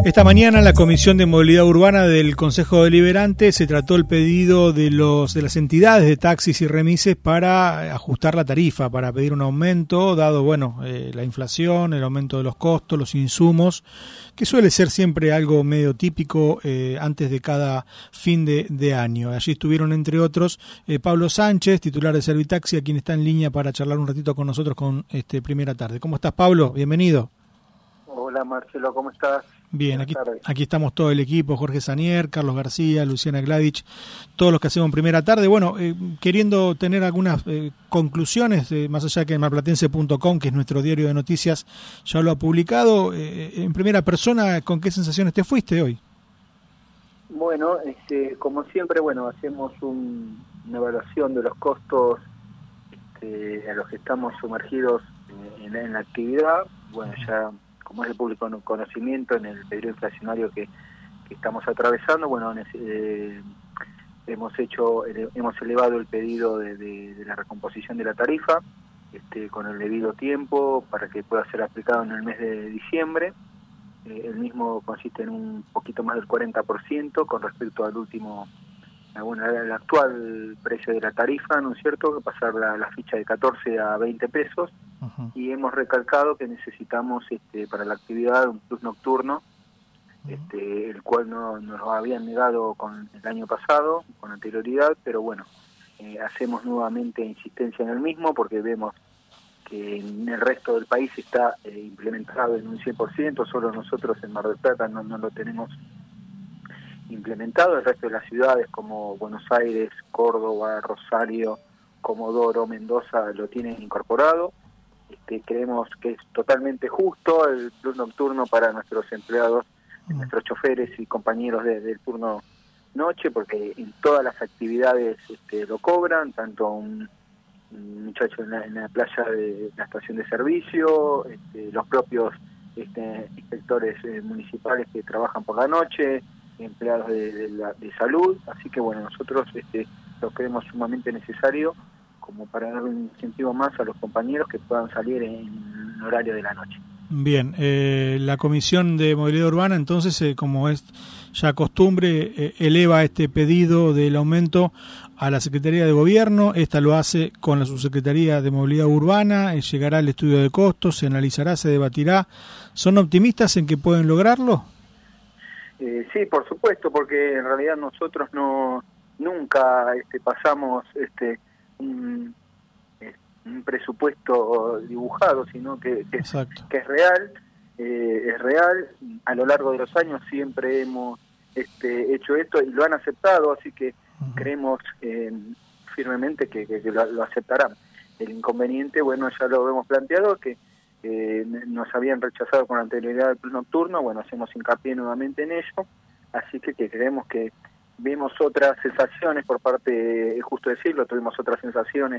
Esta mañana en la Comisión de Movilidad Urbana del Consejo Deliberante se trató el pedido de las entidades de taxis y remises para ajustar la tarifa, para pedir un aumento, dado la inflación, el aumento de los costos, los insumos, que suele ser siempre algo medio típico antes de cada fin de año. Allí estuvieron, entre otros, Pablo Sánchez, titular de Servitaxi, a quien está en línea para charlar un ratito con nosotros con Primera Tarde. ¿Cómo estás, Pablo? Bienvenido. Hola, Marcelo, ¿cómo estás? Bien, aquí estamos todo el equipo, Jorge Sanier, Carlos García, Luciana Gladich, todos los que hacemos Primera Tarde. Queriendo tener algunas conclusiones, más allá que en marplatense.com, que es nuestro diario de noticias, ya lo ha publicado, en primera persona, ¿con qué sensaciones te fuiste hoy? Bueno, como siempre, hacemos una evaluación de los costos a los que estamos sumergidos en la actividad. Ya como es de público conocimiento en el periodo inflacionario que estamos atravesando, hemos elevado el pedido de la recomposición de la tarifa con el debido tiempo para que pueda ser aplicado en el mes de diciembre. El mismo consiste en un poquito más del 40% con respecto al al actual precio de la tarifa, ¿no es cierto? Pasar la ficha de 14 a 20 pesos. Uh-huh. Y hemos recalcado que necesitamos para la actividad un plus nocturno, uh-huh. El cual nos lo habían negado el año pasado, con anterioridad, pero hacemos nuevamente insistencia en el mismo porque vemos que en el resto del país está implementado en un 100%, solo nosotros en Mar del Plata no lo tenemos implementado. El resto de las ciudades como Buenos Aires, Córdoba, Rosario, Comodoro, Mendoza lo tienen incorporado. Creemos que es totalmente justo el plus nocturno para nuestros empleados, nuestros choferes y compañeros del turno noche, porque en todas las actividades lo cobran, tanto un muchacho en la playa de la estación de servicio, los propios inspectores municipales que trabajan por la noche, empleados de salud. Así que nosotros lo creemos sumamente necesario como para darle un incentivo más a los compañeros que puedan salir en horario de la noche. Bien, la Comisión de Movilidad Urbana, entonces, como es ya costumbre, eleva este pedido del aumento a la Secretaría de Gobierno. Esta lo hace con la Subsecretaría de Movilidad Urbana, llegará el estudio de costos, se analizará, se debatirá. ¿Son optimistas en que pueden lograrlo? Sí, por supuesto, porque en realidad nosotros nunca pasamos un presupuesto dibujado, sino que es real. Es real. A lo largo de los años siempre hemos hecho esto y lo han aceptado, así que uh-huh. Creemos firmemente que lo aceptarán. El inconveniente, ya lo hemos planteado, que nos habían rechazado con anterioridad el plus nocturno. Hacemos hincapié nuevamente en ello, así que creemos que vimos otras sensaciones por parte, es justo decirlo, tuvimos otras sensaciones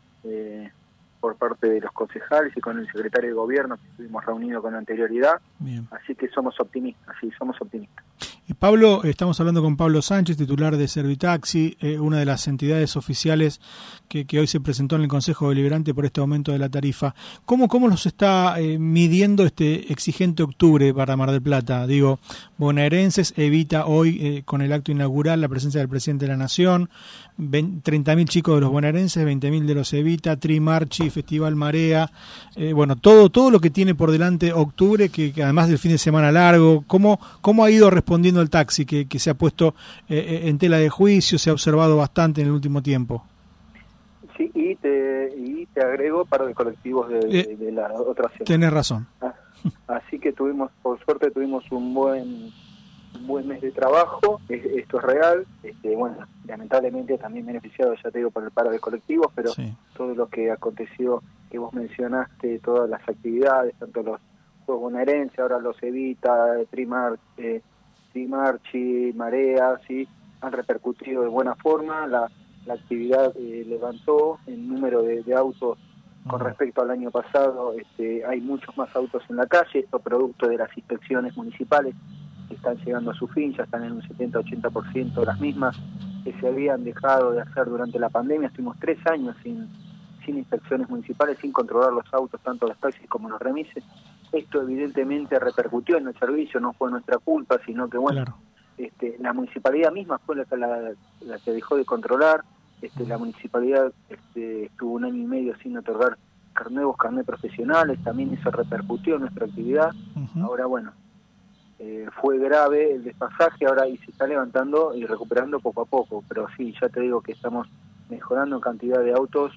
por parte de los concejales y con el secretario de Gobierno que estuvimos reunidos con anterioridad. Bien. Así que somos optimistas, sí, somos optimistas. Y Pablo, estamos hablando con Pablo Sánchez, titular de Servitaxi, una de las entidades oficiales que hoy se presentó en el Consejo Deliberante por este aumento de la tarifa. ¿Cómo los está midiendo este exigente octubre para Mar del Plata? Digo, bonaerenses evita hoy con el acto inaugural la presencia del presidente de la Nación, 30.000 chicos de los bonaerenses, 20.000 de los evita, Trimarchi, Festival Marea, todo lo que tiene por delante octubre, que además del fin de semana largo. ¿Cómo ha ido respondiendo el taxi que se ha puesto en tela de juicio, se ha observado bastante en el último tiempo? Sí, y te agrego para los colectivos de la otra ciudad. Tenés razón. Así que por suerte tuvimos un buen mes de trabajo. Esto es real. Lamentablemente también beneficiado, ya te digo, por el paro de colectivos, pero sí. Todo lo que aconteció, que vos mencionaste, todas las actividades, tanto los Juegos Bonaerenses, ahora los Evita, Trimarchi, Marea, sí, han repercutido de buena forma. La actividad levantó el número de autos con respecto al año pasado. Hay muchos más autos en la calle, esto producto de las inspecciones municipales que están llegando a su fin, ya están en un 70-80% de las mismas que se habían dejado de hacer durante la pandemia. Estuvimos 3 años sin inspecciones municipales, sin controlar los autos, tanto los taxis como los remises. esto evidentemente repercutió en el servicio, no fue nuestra culpa, sino que bueno, claro. La municipalidad misma fue la que dejó de controlar. La municipalidad estuvo 1 año y medio sin otorgar nuevos carnets profesionales, también eso repercutió en nuestra actividad. Ahora bueno, fue grave el despasaje ahora y se está levantando y recuperando poco a poco, pero sí, ya te digo que estamos mejorando en cantidad de autos.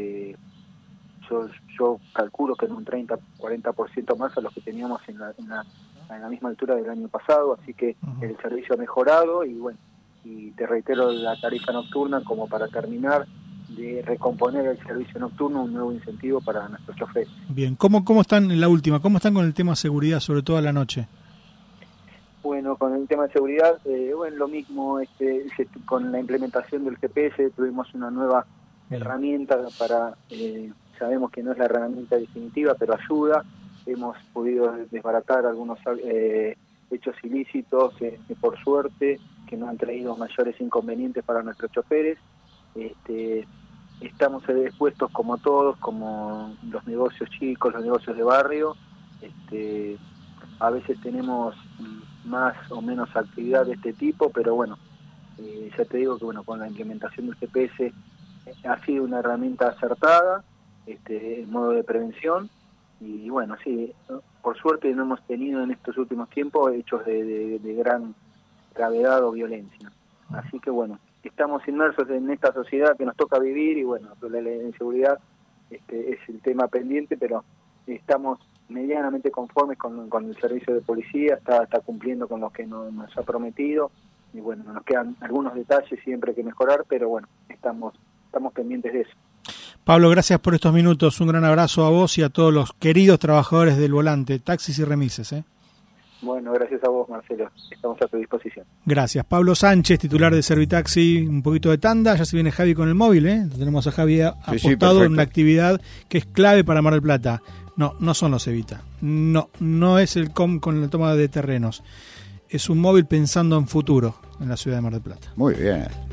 Yo calculo que en un 30-40% más a los que teníamos en la misma altura del año pasado, así que el servicio ha mejorado y bueno, y te reitero la tarifa nocturna como para terminar de recomponer el servicio nocturno, un nuevo incentivo para nuestros choferes. Bien, ¿cómo están en la última? ¿Cómo están con el tema de seguridad, sobre todo a la noche? Bueno, con el tema de seguridad, lo mismo, con la implementación del GPS tuvimos una nueva herramienta para, sabemos que no es la herramienta definitiva, pero ayuda. Hemos podido desbaratar algunos hechos ilícitos, por suerte, que no han traído mayores inconvenientes para nuestros choferes. Estamos expuestos como todos, como los negocios chicos, los negocios de barrio. A veces tenemos más o menos actividad de este tipo, pero bueno, ya te digo que bueno, con la implementación del GPS ha sido una herramienta acertada, en modo de prevención, y bueno, sí, por suerte no hemos tenido en estos últimos tiempos hechos de gran gravedad o violencia. Así que bueno, estamos inmersos en esta sociedad que nos toca vivir y bueno, la inseguridad es el tema pendiente, pero estamos medianamente conformes con el servicio de policía, está cumpliendo con lo que nos ha prometido y bueno, nos quedan algunos detalles siempre que mejorar, pero bueno, estamos pendientes de eso. Pablo, gracias por estos minutos, un gran abrazo a vos y a todos los queridos trabajadores del volante, taxis y remises. Bueno, gracias a vos, Marcelo, estamos a tu disposición. Gracias. Pablo Sánchez, titular de Servitaxi, un poquito de tanda, ya se viene Javi con el móvil, tenemos a Javi apostado en una actividad que es clave para Mar del Plata. No son los Evita, no es el COM con la toma de terrenos, es un móvil pensando en futuro en la ciudad de Mar del Plata. Muy bien.